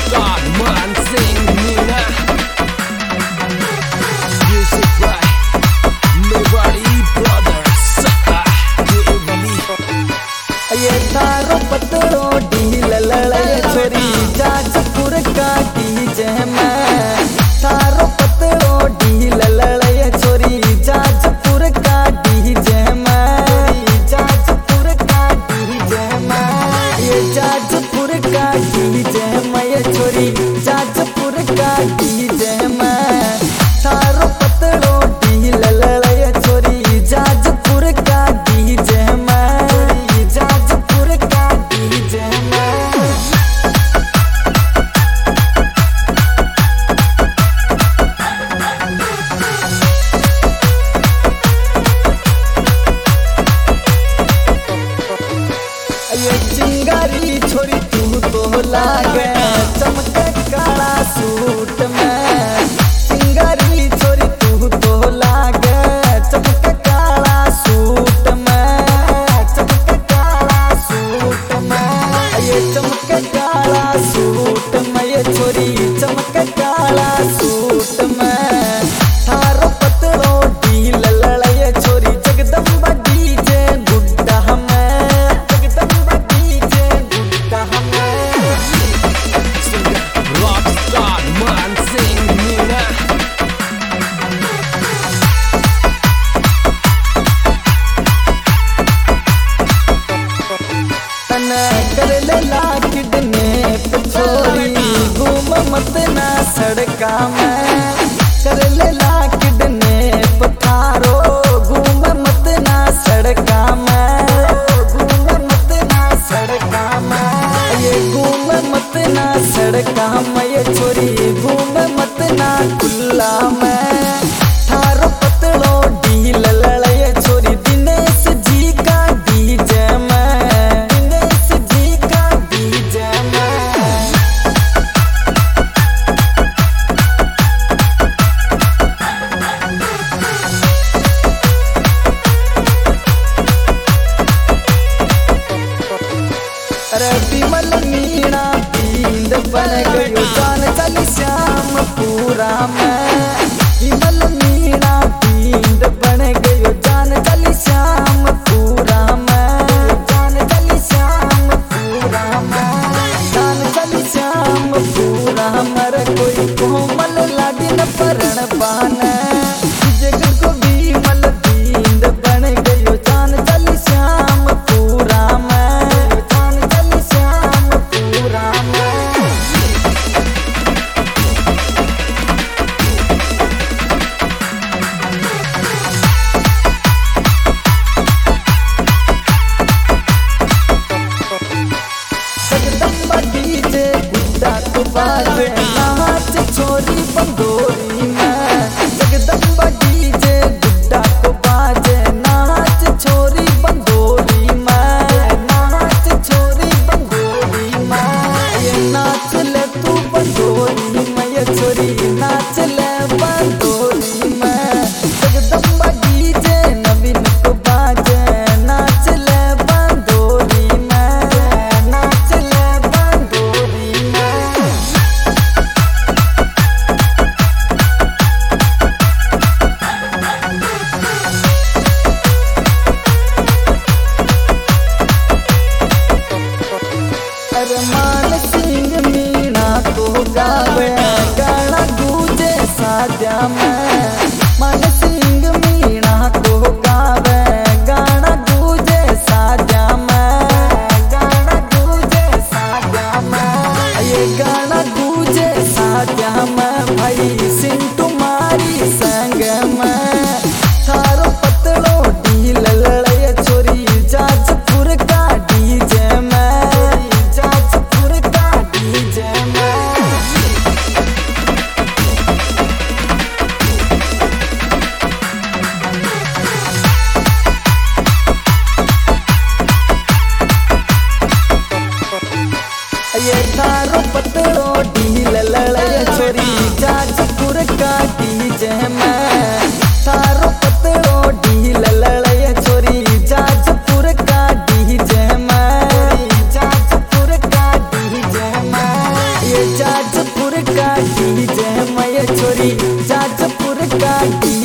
Rockstar Man Singh Meena. Music by Mewari Brothers. ये तारो पतरो ढील लड़ाई छोरी जाजपुर का डीजे में तारो पतरो ढील लड़ाई छोरी जाजपुर का डीजे में जाजपुर का डीजे में ये जाजपुर का डीजे में ये छोरी जाजपुर का डीजे में तारो पतरो ढील लड़ाई छोरी जाजपुर का डीजे में जाजपुर का डीजे में ये चिंगारी छोरी तू तो लागे चमके काला सूट में चिंगारी छोरी तू तो लागे चमके काला सूट में चमके काला सूट में ये चमके काला सूट में ये छोरी चमके काला सूट में थारो पतलो ढील लड़ाई छोरी जगदम्बा डीजे गुड्डा में जगदम्बा डीजे गुड्डा में Rockstar Man Singh Meena. तना कर लेला किडने छोरी घूम मत ना सड़का में कर लेला किडने पथारो घूम मत ना सड़का में घूम मत ना सड़का में ये घूम मत ना सड़का में ये छोरी घूम मत ना खुला में थारो पतलो ढील लड़ाई छोरी दिनेश जी का डीजे में दिनेश जी का डीजे में अरे विमल मीणा पींद बन गयो जान चली श्याम पूरा में विमल मीणा पींद बन गयो जान चली श्याम पूरा में जान चली श्याम पूरा में जान चली श्याम पूरा मर कोई कोमल लागिन परण पाने जगत को विमल पींद बन गयो जान चली श्याम पूरा में जान चली श्याम पूरा में जगदम्बा डीजे गुड्डा को बाजे नाच छोरी बंदोरी में जगदम्बा डीजे गुड्डा को बाजे नाच छोरी बंदोरी में नाच छोरी बंदोरी में ये नाच ले तू बंदोरी में ये छोरी नाच ले बंदोरी में जगदम्बा डीजे नवीन को बाजे नाच ले बंदोरी में नाच ले बंदोरी में अरमान सिंह मीणा को गावे गाना गूंजे साजा में मान सिंह मीणा को गावे गाना गूंजे साजा में गाना गूंजे साजा में ये गाना गूंजे साजा में भाई सिंटू मारी संग में थारो पतलो ढील लड़ाई छोरी जाजपुर का डीजे में जाजपुर का डीजे में काटी